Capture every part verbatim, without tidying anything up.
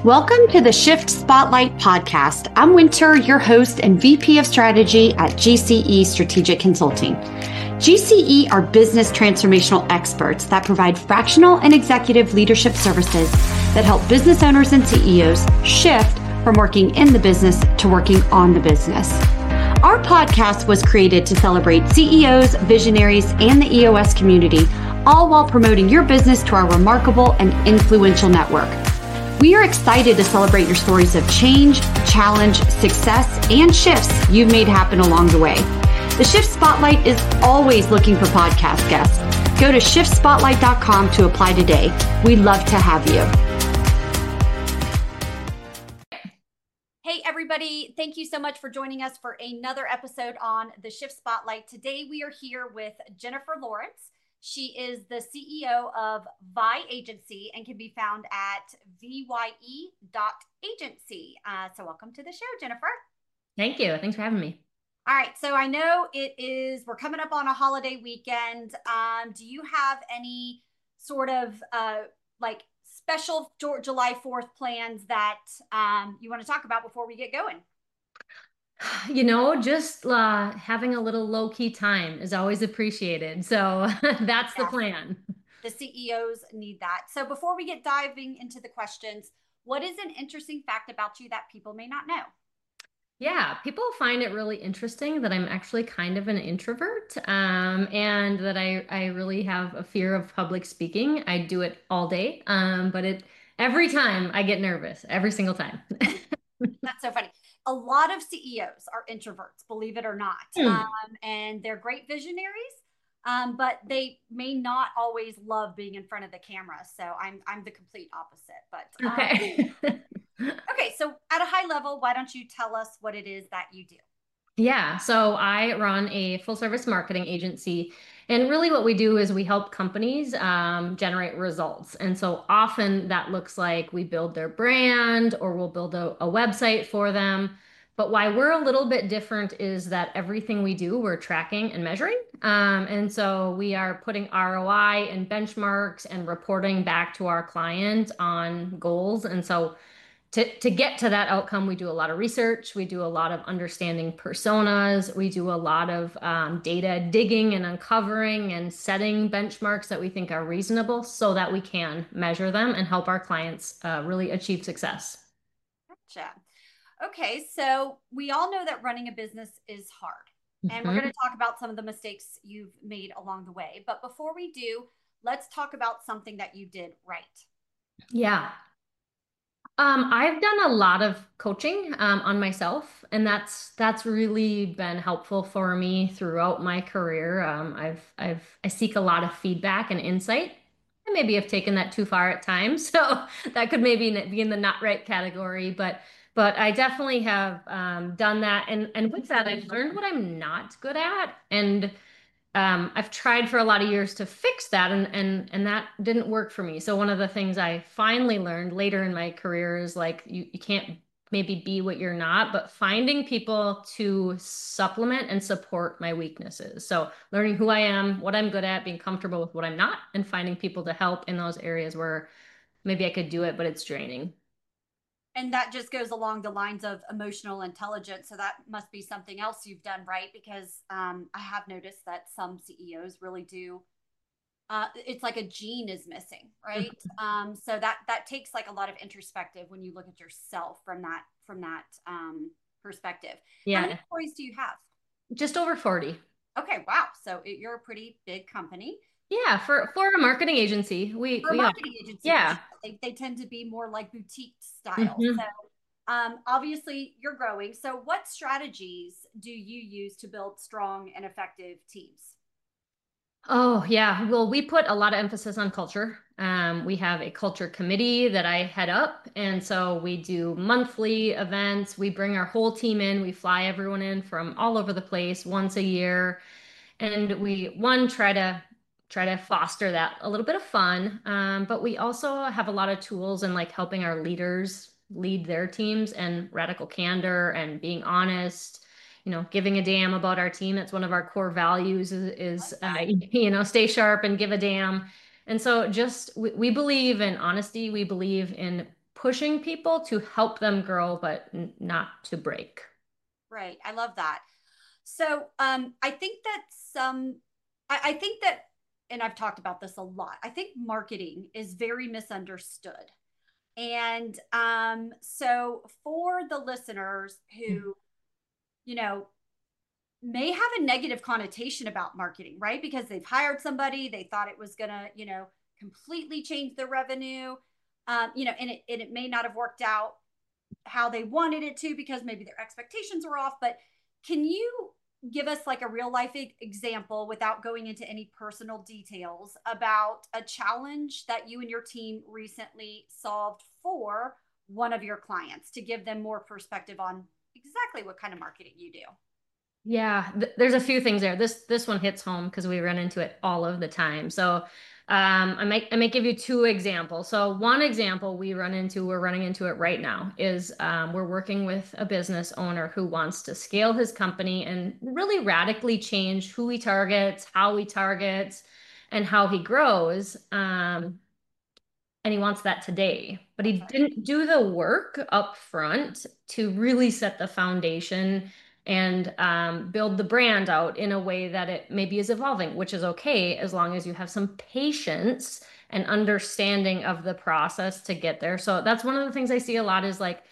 Welcome to the Shift Spotlight podcast. I'm Winter, your host and V P of Strategy at G C E Strategic Consulting. G C E are business transformational experts that provide fractional and executive leadership services that help business owners and C E Os shift from working in the business to working on the business. Our podcast was created to celebrate C E Os, visionaries, and the E O S community, all while promoting your business to our remarkable and influential network. We are excited to celebrate your stories of change, challenge, success, and shifts you've made happen along the way. The Shift Spotlight is always looking for podcast guests. Go to shift spotlight dot com to apply today. We'd love to have you. Hey, everybody. Thank you so much for joining us for another episode on the Shift Spotlight. Today, we are here with Jennifer Lawrence. She is the C E O of Vi Agency and can be found at V Y E dot agency. Uh, so welcome to the show, Jennifer. Thank you. Thanks for having me. All right. So I know it is, we're coming up on a holiday weekend. Um, do you have any sort of uh, like special July fourth plans that um, you want to talk about before we get going? You know, just uh, having a little low-key time is always appreciated. So that's the Yes. plan. The C E Os need that. So before we get diving into the questions, what is an interesting fact about you that people may not know? Yeah, people find it really interesting that I'm actually kind of an introvert, um, and that I, I really have a fear of public speaking. I do it all day, um, but it every time I get nervous, every single time. That's so funny. A lot of C E Os are introverts, believe it or not. Hmm. Um, and they're great visionaries, um, but they may not always love being in front of the camera. So I'm I'm the complete opposite. But um, Okay. okay, so at a high level, why don't you tell us what it is that you do? Yeah, so I run a full service marketing agency. And really, what we do is we help companies um, generate results. And so often that looks like we build their brand or we'll build a, a website for them. But why we're a little bit different is that everything we do, we're tracking and measuring. Um, and so we are putting R O I and benchmarks and reporting back to our client on goals. And so to, to get to that outcome, we do a lot of research. We do a lot of understanding personas. We do a lot of um, data digging and uncovering and setting benchmarks that we think are reasonable so that we can measure them and help our clients uh, really achieve success. Gotcha. Okay, so we all know that running a business is hard. And we're Mhm. going to talk about some of the mistakes you've made along the way. But before we do, let's talk about something that you did right. Yeah. Um, I've done a lot of coaching um, on myself, and that's that's really been helpful for me throughout my career. Um, I've I've I seek a lot of feedback and insight. I maybe have taken that too far at times, so that could maybe be in the not right category. But but I definitely have um, done that, and and with that, I've learned what I'm not good at, and um, I've tried for a lot of years to fix that, and and and that didn't work for me. So one of the things I finally learned later in my career is like you, you can't maybe be what you're not, but finding people to supplement and support my weaknesses. So learning who I am, what I'm good at, being comfortable with what I'm not, and finding people to help in those areas where maybe I could do it, but it's draining. And that just goes along the lines of emotional intelligence. So that must be something else you've done right, because um, I have noticed that some C E Os really do. Uh, it's like a gene is missing, right? Um, so that that takes like a lot of introspective when you look at yourself from that from that um, perspective. How many Yeah, employees do you have? just over forty. Okay, wow. So it, you're a pretty big company. Yeah, for for a marketing agency, we For a we are. marketing agency, for Yeah. sure. They, they tend to be more like boutique style. So Mhm. um, obviously you're growing. So what strategies do you use to build strong and effective teams? Oh, yeah. Well, we put a lot of emphasis on culture. Um, we have a culture committee that I head up. And so we do monthly events. We bring our whole team in. We fly everyone in from all over the place once a year. And we, one, try to try to foster that a little bit of fun. Um, but we also have a lot of tools in like helping our leaders lead their teams and radical candor and being honest, you know, giving a damn about our team. That's one of our core values is, is uh, you know, stay sharp and give a damn. And so just we, we believe in honesty. We believe in pushing people to help them grow, but n- not to break. Right. I love that. So um, I think that some, I, I think that, and I've talked about this a lot, I think marketing is very misunderstood. And um, so for the listeners who, you know, may have a negative connotation about marketing, right? Because they've hired somebody, they thought it was going to, you know, completely change their revenue, um, you know, and it, and it may not have worked out how they wanted it to because maybe their expectations were off. But can you give us like a real life e- example without going into any personal details about a challenge that you and your team recently solved for one of your clients to give them more perspective on exactly what kind of marketing you do? Yeah, th there's a few things there. This this one hits home because we run into it all of the time. So um, I might I might give you two examples. So one example we run into, we're running into it right now, is um, we're working with a business owner who wants to scale his company and really radically change who he targets, how he targets, and how he grows. Um, and he wants that today. But he Right. didn't do the work up front to really set the foundation and um, build the brand out in a way that it maybe is evolving, which is okay as long as you have some patience and understanding of the process to get there. So that's one of the things I see a lot is like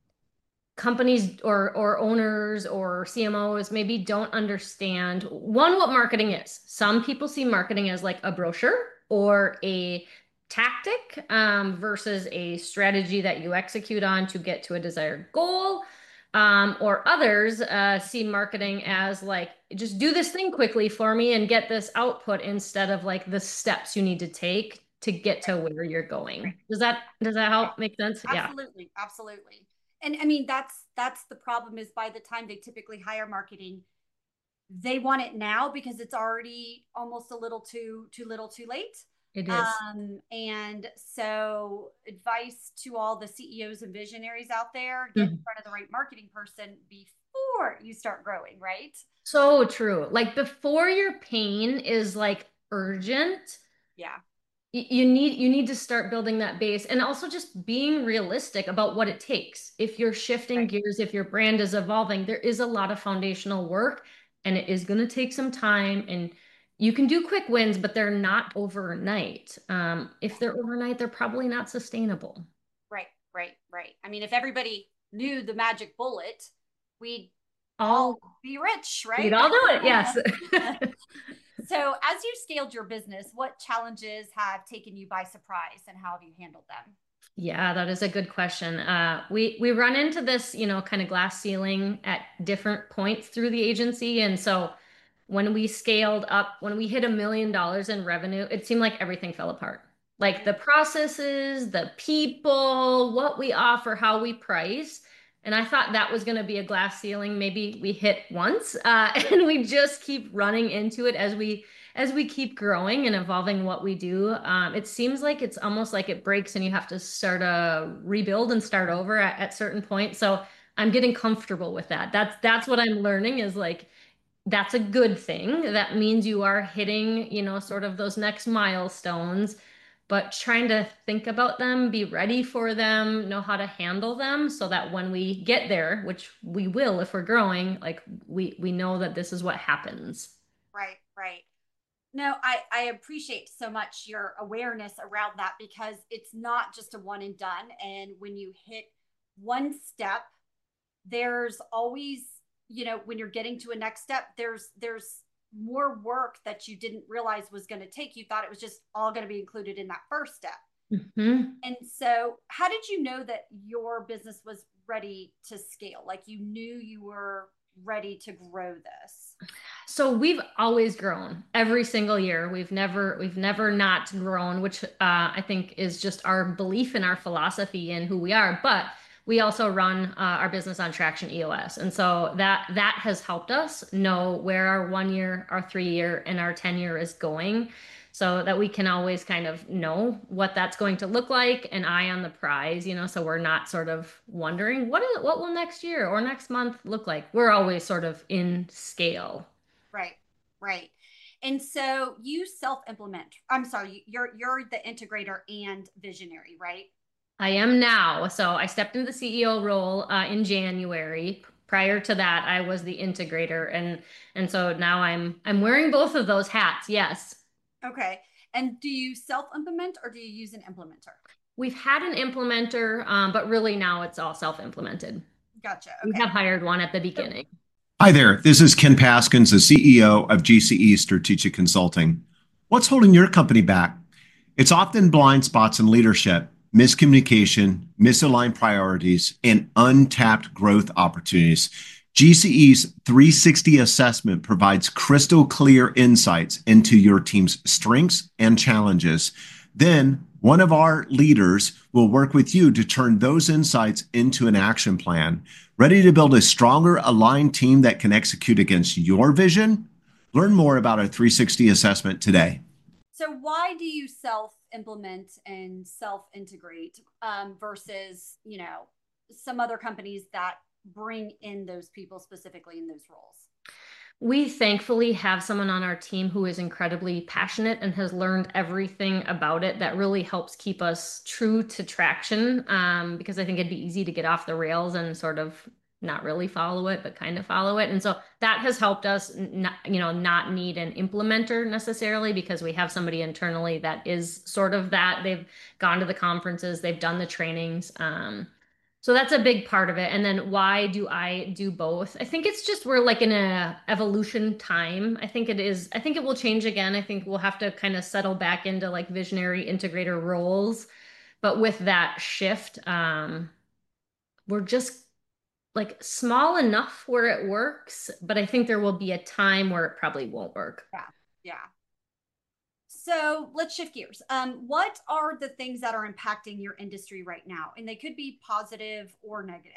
companies or or owners or C M Os maybe don't understand one what marketing is. Some people see marketing as like a brochure or a tactic um, versus a strategy that you execute on to get to a desired goal. Um, or others uh, see marketing as like just do this thing quickly for me and get this output instead of like the steps you need to take to get to where you're going. Does that does that help make sense? Yeah, Absolutely, absolutely. And I mean that's that's the problem is by the time they typically hire marketing, they want it now because it's already almost a little too too little too late. it is. Um, and so advice to all the C E Os and visionaries out there, get in Mhm. front of the right marketing person before you start growing, right? So true. Like before your pain is like urgent, Yeah. y- you need you need to start building that base and also just being realistic about what it takes. If you're shifting Right. gears, if your brand is evolving, there is a lot of foundational work and it is going to take some time and you can do quick wins, but they're not overnight. Um, if they're overnight, they're probably not sustainable. Right, right, right. I mean, if everybody knew the magic bullet, we'd all All be rich, we'd right? all do it, yes. So, as you scaled your business, what challenges have taken you by surprise and how have you handled them? Yeah, that is a good question. Uh, we we run into this, you know, kind of glass ceiling at different points through the agency, and so when we scaled up, when we hit a million dollars in revenue, it seemed like everything fell apart. Like the processes, the people, what we offer, how we price. And I thought that was going to be a glass ceiling. Maybe we hit once, uh, and we just keep running into it as we as we keep growing and evolving what we do. Um, it seems like it's almost like it breaks and you have to start a rebuild and start over at, at certain points. So I'm getting comfortable with that. That's that's what I'm learning is like that's a good thing. That means you are hitting, you know, sort of those next milestones, but trying to think about them, be ready for them, know how to handle them so that when we get there, which we will if we're growing, like we we know that this is what happens. Right, right. No, I, I appreciate so much your awareness around that because it's not just a one and done. And when you hit one step, there's always, you know, when you're getting to a next step, there's there's more work that you didn't realize was going to take. You thought it was just all going to be included in that first step. Mhm. And so, how did you know that your business was ready to scale? Like you knew you were ready to grow this? So we've always grown every single year. We've never we've never not grown, which uh, I think is just our belief in our philosophy and who we are. But we also run uh, our business on Traction E O S, and so that that has helped us know where our one year, our three year, and our ten year is going, so that we can always kind of know what that's going to look like, an eye on the prize, you know, so we're not sort of wondering what is what will next year or next month look like. We're always sort of in scale. Right, right. And so you self implement. I'm sorry, you're you're the integrator and visionary, right? I am now. So I stepped into the C E O role uh, in January. Prior to that, I was the integrator, and and so now I'm I'm wearing both of those hats. Yes. Okay. And do you self-implement or do you use an implementer? We've had an implementer, um, but really now it's all self-implemented. Gotcha. We Okay. have hired one at the So, beginning. Hi there, this is Ken Paskins, the C E O of G C E Strategic Consulting. What's holding your company back? It's often blind spots in leadership, miscommunication, misaligned priorities, and untapped growth opportunities. G C E's three sixty assessment provides crystal clear insights into your team's strengths and challenges. Then, one of our leaders will work with you to turn those insights into an action plan. Ready to build a stronger, aligned team that can execute against your vision? Learn more about our three sixty assessment today. so why do you self-implement and self-integrate um, versus, you know, some other companies that bring in those people specifically in those roles? We thankfully have someone on our team who is incredibly passionate and has learned everything about it that really helps keep us true to traction. Um, because I think it'd be easy to get off the rails and sort of not really follow it, but kind of follow it. And so that has helped us not, you know, not need an implementer necessarily because we have somebody internally that is sort of that. They've gone to the conferences, they've done the trainings. Um, so that's a big part of it. And then why do I do both? I think it's just we're like in a evolution time. I think it is, I think it will change again. I think we'll have to kind of settle back into like visionary integrator roles. But with that shift, um, we're just like small enough where it works, but I think there will be a time where it probably won't work. Yeah. Yeah. So let's shift gears. Um, what are the things that are impacting your industry right now? And they could be positive or negative.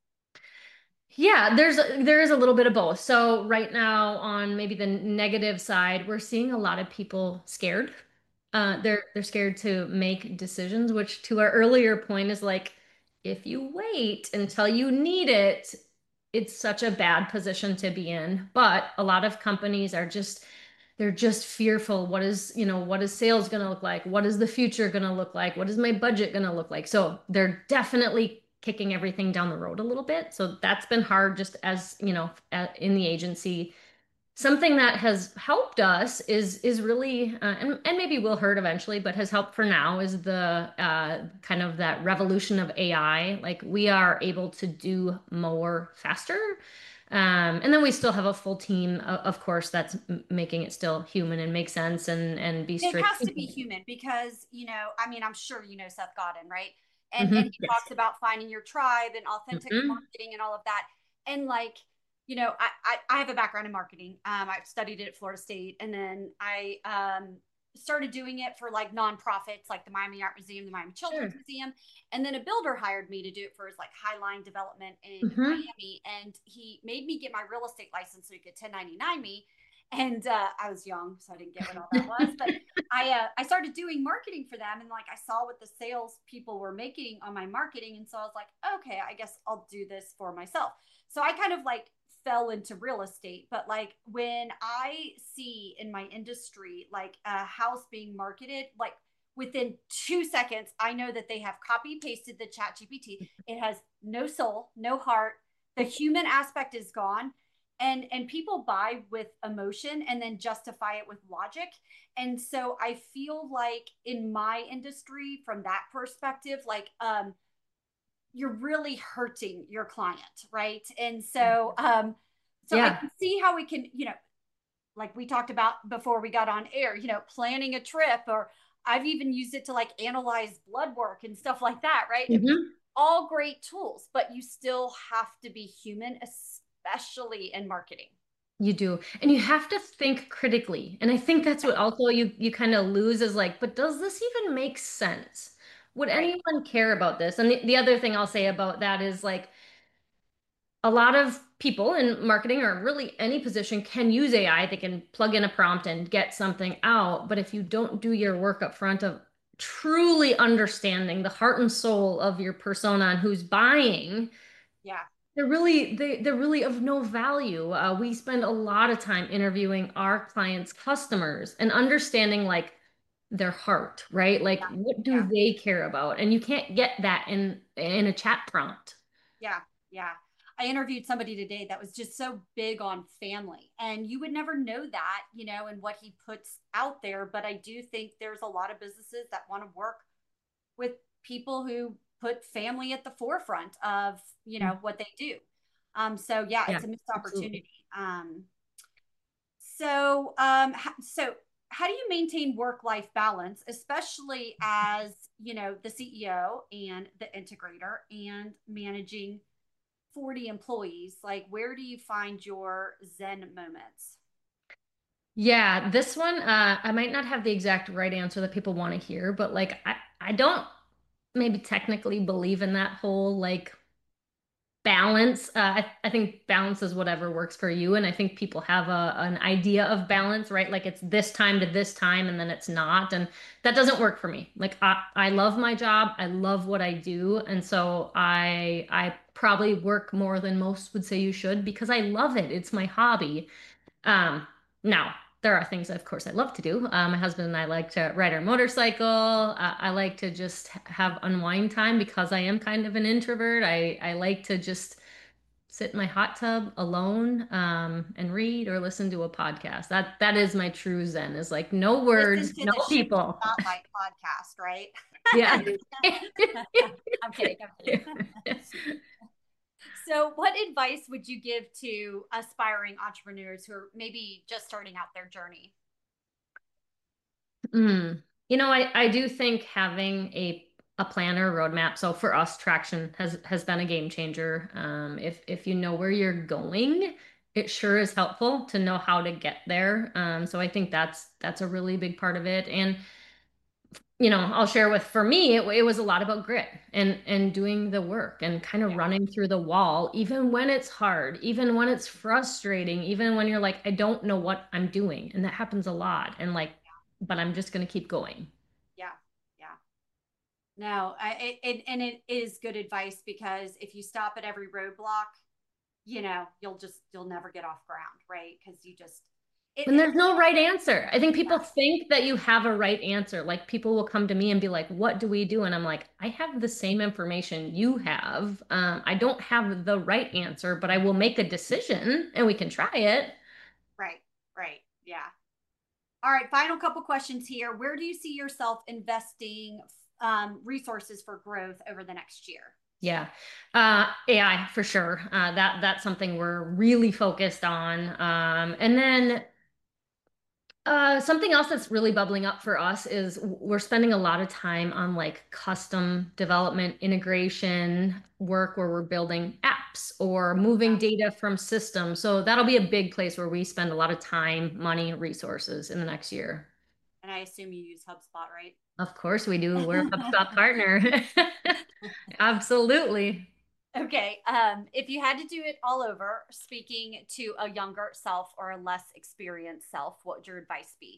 Yeah, there's there is a little bit of both. So right now on maybe the negative side, we're seeing a lot of people scared. Uh, they're they're scared to make decisions, which to our earlier point is like, if you wait until you need it, it's such a bad position to be in. But a lot of companies are just they're just fearful. What is, you know, what is sales going to look like? What is the future going to look like? What is my budget going to look like? So they're definitely kicking everything down the road a little bit. So that's been hard just as, you know, at, in the agency. Something that has helped us is is really uh, and, and maybe will hurt eventually, but has helped for now is the uh, kind of that revolution of A I. Like we are able to do more faster. Um, and then we still have a full team, of, of course, that's m- making it still human and make sense and and be It straight. has to be human because, you know, I mean, I'm sure you know Seth Godin, right? And and Mhm. he talks about finding your tribe and authentic Mhm. marketing and all of that. And like, you know, I I, I have a background in marketing. Um, I've studied it at Florida State, and then I um started doing it for like nonprofits like the Miami Art Museum, the Miami Sure. Children's Museum. And then a builder hired me to do it for his like Highline development in Hmm. Miami. And he made me get my real estate license so he could ten ninety-nine me. And uh, I was young, so I didn't get what all that was. But I uh, I started doing marketing for them, and like I saw what the sales people were making on my marketing, and so I was like, okay, I guess I'll do this for myself. So I kind of like fell into real estate, but like when I see in my industry like a house being marketed, like within two seconds, I know that they have copy pasted the Chat G P T. It has no soul, no heart. The human aspect is gone, and and people buy with emotion and then justify it with logic. And so I feel like in my industry from that perspective, like um you're really hurting your client, right? And so um so I Yeah. can see how we can, you know, like we talked about before we got on air, you know, planning a trip, or I've even used it to like analyze blood work and stuff like that, right? Mhm. All great tools, but you still have to be human, especially in marketing. You do. And you have to think critically. And I think that's what also you you kind of lose is like, but does this even make sense? Would Right. anyone care about this? And the, the other thing I'll say about that is like a lot of people in marketing or really any position can use A I. They can plug in a prompt and get something out. But if you don't do your work up front of truly understanding the heart and soul of your persona and who's buying, Yeah. they're really they they're really of no value. Uh, we spend a lot of time interviewing our clients' customers and understanding like their heart, right? Like Yeah. what do Yeah. they care about? And you can't get that in in a chat prompt. Yeah. Yeah. I interviewed somebody today that was just so big on family, and you would never know that, you know, and what he puts out there. But I do think there's a lot of businesses that want to work with people who put family at the forefront of, you know, what they do. Um, so yeah, Yeah, it's a missed absolutely. opportunity. Um, so, um, so how do you maintain work-life balance, especially as, you know, the C E O and the integrator and managing forty employees? Like, where do you find your Zen moments? Yeah, this one, uh, I might not have the exact right answer that people want to hear, but like I, I don't maybe technically believe in that whole like balance. Uh, I, I think balance is whatever works for you. And I think people have a, an idea of balance, right? Like it's this time to this time and then it's not. And that doesn't work for me. Like I, I love my job. I love what I do. And so I, I probably work more than most would say you should because I love it. It's my hobby. Um, now, there are things, of course, I love to do. Uh, my husband and I like to ride our motorcycle. Uh, I like to just have unwind time because I am kind of an introvert. I, I like to just sit in my hot tub alone, um, and read or listen to a podcast. That that is my true Zen, is like no Listen words, to no the Shift people. Spotlight podcast, right? Yeah. I'm kidding. I'm kidding. So, what advice would you give to aspiring entrepreneurs who are maybe just starting out their journey? Mm. You know, I, I do think having a a planner roadmap. So for us, Traction has has been a game changer. Um, if if you know where you're going, it sure is helpful to know how to get there. Um, so I think that's that's a really big part of it. And you know, I'll share with for me, it, it was a lot about grit and and doing the work and kind of Yeah. running through the wall, even when it's hard, even when it's frustrating, even when you're like, I don't know what I'm doing, and that happens a lot. And like, but I'm just gonna keep going. Yeah. Yeah. No, I, it, it, and it is good advice, because if you stop at every roadblock, you know, you'll just, you'll never get off ground, right? Because you just, it, And it, there's no right answer. I think people yeah, think that you have a right answer. Like people will come to me and be like, "What do we do?" And I'm like, "I have the same information you have. Um, I don't have the right answer, but I will make a decision and we can try it." right, right. Yeah. All right. Final couple questions here. Where do you see yourself investing um, resources for growth over the next year? Yeah. Uh, A I for sure. Uh, that that's something we're really focused on. Um, and then Uh, something else that's really bubbling up for us is we're spending a lot of time on like custom development integration work where we're building apps or moving data from systems. So that'll be a big place where we spend a lot of time, money, resources in the next year. And I assume you use HubSpot, right? Of course we do. We're a HubSpot partner. Absolutely. Okay. Um, if you had to do it all over, speaking to a younger self or a less experienced self, what would your advice be?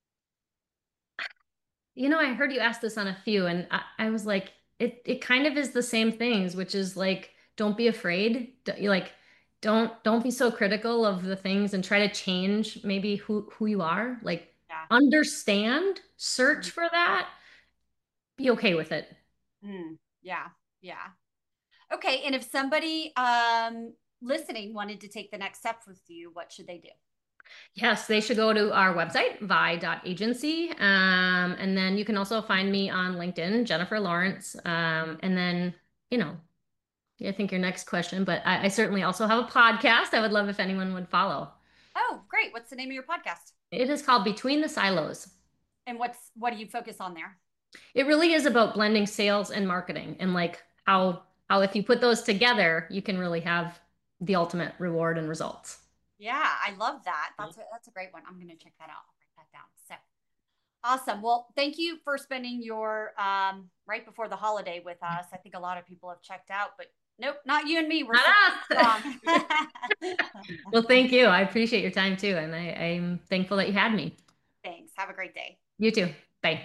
You know, I heard you ask this on a few, and I, I was like, it it kind of is the same things, which is like, don't be afraid. D- You like, don't don't be so critical of the things and try to change maybe who who you are. Like, Yeah. understand, search for that, be okay with it. Mm, yeah. Yeah. Okay. And if somebody um, listening wanted to take the next step with you, what should they do? Yes, they should go to our website, vi dot agency. Um, and then you can also find me on LinkedIn, Jennifer Lawrence. Um, and then, you know, I think your next question, but I, I certainly also have a podcast. I would love if anyone would follow. Oh, great. What's the name of your podcast? It is called Between the Silos. And what's what do you focus on there? It really is about blending sales and marketing and like how how if you put those together, you can really have the ultimate reward and results. Yeah, I love that. That's a, that's a great one. I'm going to check that out. I'll write that down. So awesome. Well, thank you for spending your um, right before the holiday with us. I think a lot of people have checked out, but nope, not you and me. We're so strong. Well, thank you. I appreciate your time too, and I, I'm thankful that you had me. Thanks. Have a great day. You too. Bye.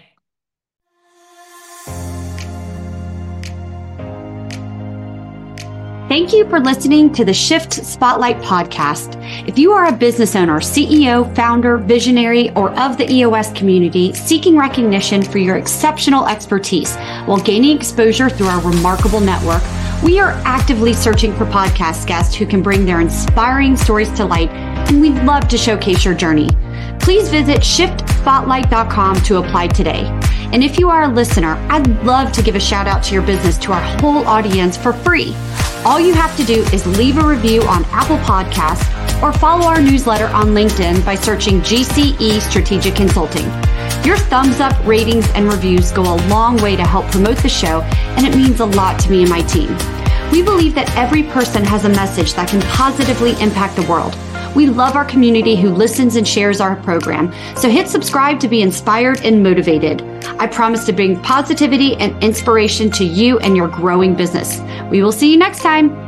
Thank you for listening to the Shift Spotlight podcast. If you are a business owner, C E O, founder, visionary, or of the E O S community seeking recognition for your exceptional expertise while gaining exposure through our remarkable network, we are actively searching for podcast guests who can bring their inspiring stories to light, and we'd love to showcase your journey. Please visit shift spotlight dot com to apply today. And if you are a listener, I'd love to give a shout out to your business to our whole audience for free. All you have to do is leave a review on Apple Podcasts or follow our newsletter on LinkedIn by searching G C E Strategic Consulting. Your thumbs up, ratings, and reviews go a long way to help promote the show, and it means a lot to me and my team. We believe that every person has a message that can positively impact the world. We love our community who listens and shares our program, so hit subscribe to be inspired and motivated. I promise to bring positivity and inspiration to you and your growing business. We will see you next time.